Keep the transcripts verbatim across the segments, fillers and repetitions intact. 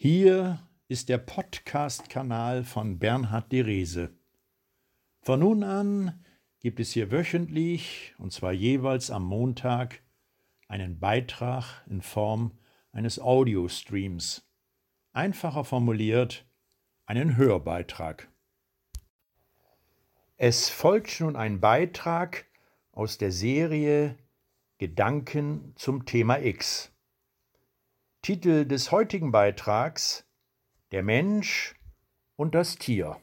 Hier ist der Podcast-Kanal von Bernhard Derese. Von nun an gibt es hier wöchentlich, und zwar jeweils am Montag, einen Beitrag in Form eines Audiostreams. Einfacher formuliert, einen Hörbeitrag. Es folgt nun ein Beitrag aus der Serie Gedanken zum Thema X. Titel des heutigen Beitrags: Der Mensch und das Tier.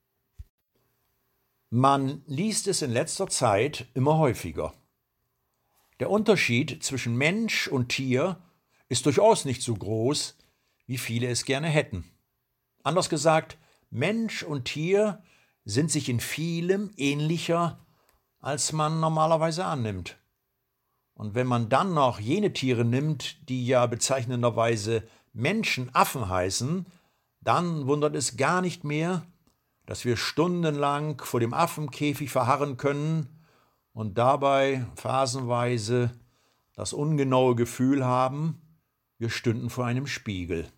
Man liest es in letzter Zeit immer häufiger. Der Unterschied zwischen Mensch und Tier ist durchaus nicht so groß, wie viele es gerne hätten. Anders gesagt, Mensch und Tier sind sich in vielem ähnlicher, als man normalerweise annimmt. Und wenn man dann noch jene Tiere nimmt, die ja bezeichnenderweise Menschenaffen heißen, dann wundert es gar nicht mehr, dass wir stundenlang vor dem Affenkäfig verharren können und dabei phasenweise das ungenaue Gefühl haben, wir stünden vor einem Spiegel.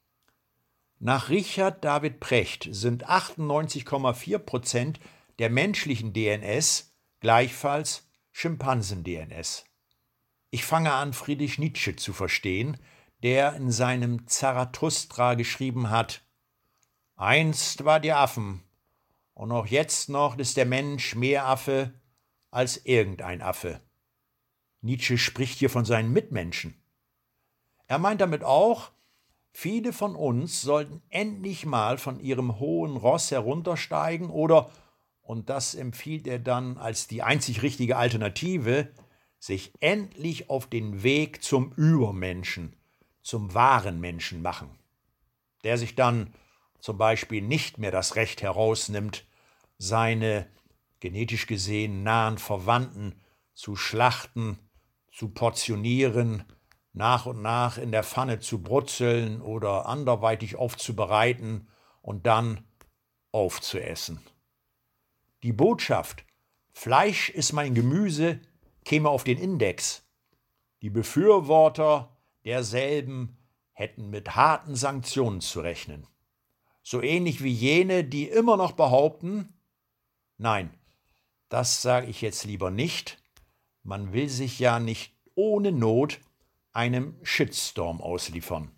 Nach Richard David Precht sind achtundneunzig Komma vier Prozent der menschlichen D N S gleichfalls Schimpansen-D N S. Ich fange an, Friedrich Nietzsche zu verstehen, der in seinem Zarathustra geschrieben hat: Einst war der Affen, und auch jetzt noch ist der Mensch mehr Affe als irgendein Affe. Nietzsche spricht hier von seinen Mitmenschen. Er meint damit auch, viele von uns sollten endlich mal von ihrem hohen Ross heruntersteigen oder, und das empfiehlt er dann als die einzig richtige Alternative, sich endlich auf den Weg zum Übermenschen, zum wahren Menschen machen, der sich dann zum Beispiel nicht mehr das Recht herausnimmt, seine genetisch gesehen nahen Verwandten zu schlachten, zu portionieren, nach und nach in der Pfanne zu brutzeln oder anderweitig aufzubereiten und dann aufzuessen. Die Botschaft, Fleisch ist mein Gemüse, käme auf den Index. Die Befürworter derselben hätten mit harten Sanktionen zu rechnen. So ähnlich wie jene, die immer noch behaupten, nein, das sage ich jetzt lieber nicht, man will sich ja nicht ohne Not einem Shitstorm ausliefern.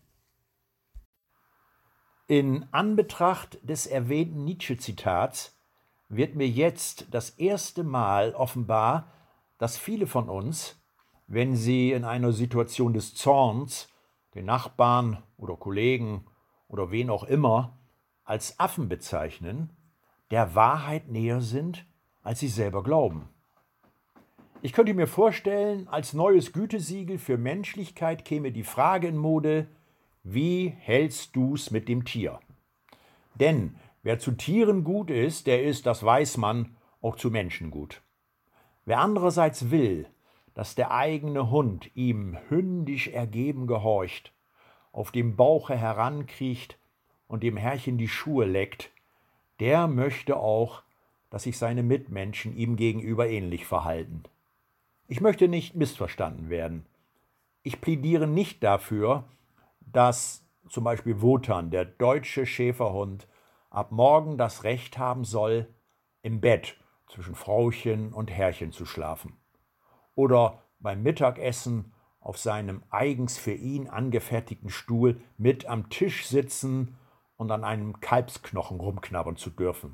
In Anbetracht des erwähnten Nietzsche-Zitats wird mir jetzt das erste Mal offenbar, dass viele von uns, wenn sie in einer Situation des Zorns den Nachbarn oder Kollegen oder wen auch immer als Affen bezeichnen, der Wahrheit näher sind, als sie selber glauben. Ich könnte mir vorstellen, als neues Gütesiegel für Menschlichkeit käme die Frage in Mode: Wie hältst du's mit dem Tier? Denn wer zu Tieren gut ist, der ist, das weiß man, auch zu Menschen gut. Wer andererseits will, dass der eigene Hund ihm hündisch ergeben gehorcht, auf dem Bauche herankriecht und dem Herrchen die Schuhe leckt, der möchte auch, dass sich seine Mitmenschen ihm gegenüber ähnlich verhalten. Ich möchte nicht missverstanden werden. Ich plädiere nicht dafür, dass zum Beispiel Wotan, der deutsche Schäferhund, ab morgen das Recht haben soll, im Bett zwischen Frauchen und Herrchen zu schlafen. Oder beim Mittagessen auf seinem eigens für ihn angefertigten Stuhl mit am Tisch sitzen und an einem Kalbsknochen rumknabbern zu dürfen.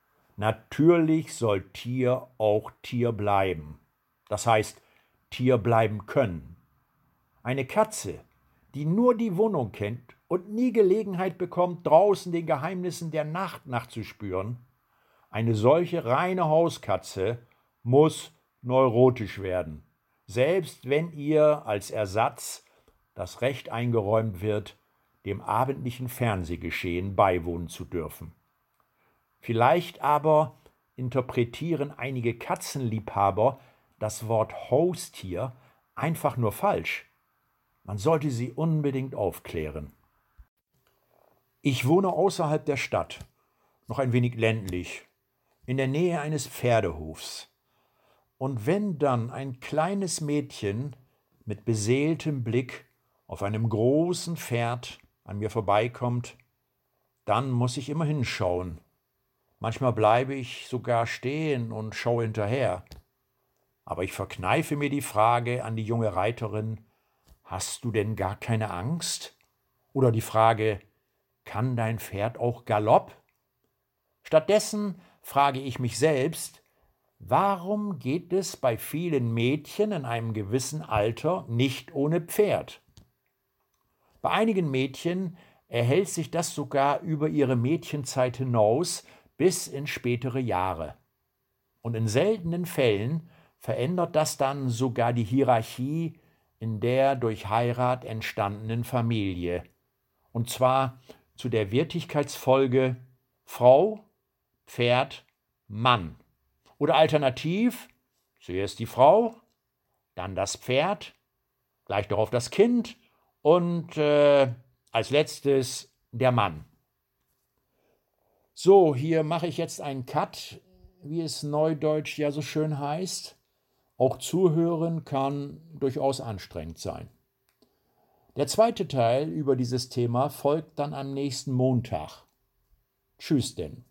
Natürlich soll Tier auch Tier bleiben. Das heißt, Tier bleiben können. Eine Katze, die nur die Wohnung kennt und nie Gelegenheit bekommt, draußen den Geheimnissen der Nacht nachzuspüren, eine solche reine Hauskatze muss neurotisch werden, selbst wenn ihr als Ersatz das Recht eingeräumt wird, dem abendlichen Fernsehgeschehen beiwohnen zu dürfen. Vielleicht aber interpretieren einige Katzenliebhaber das Wort Haustier einfach nur falsch. Man sollte sie unbedingt aufklären. Ich wohne außerhalb der Stadt, noch ein wenig ländlich, in der Nähe eines Pferdehofs. Und wenn dann ein kleines Mädchen mit beseeltem Blick auf einem großen Pferd an mir vorbeikommt, dann muss ich immer hinschauen. Manchmal bleibe ich sogar stehen und schaue hinterher. Aber ich verkneife mir die Frage an die junge Reiterin: Hast du denn gar keine Angst? Oder die Frage: Kann dein Pferd auch Galopp? Stattdessen frage ich mich selbst: Warum geht es bei vielen Mädchen in einem gewissen Alter nicht ohne Pferd? Bei einigen Mädchen erhält sich das sogar über ihre Mädchenzeit hinaus bis in spätere Jahre. Und in seltenen Fällen verändert das dann sogar die Hierarchie in der durch Heirat entstandenen Familie. Und zwar zu der Wertigkeitsfolge Frau, Pferd, Mann. Oder alternativ, zuerst die Frau, dann das Pferd, gleich darauf das Kind und äh, als letztes der Mann. So, hier mache ich jetzt einen Cut, wie es neudeutsch ja so schön heißt. Auch zuhören kann durchaus anstrengend sein. Der zweite Teil über dieses Thema folgt dann am nächsten Montag. Tschüss denn.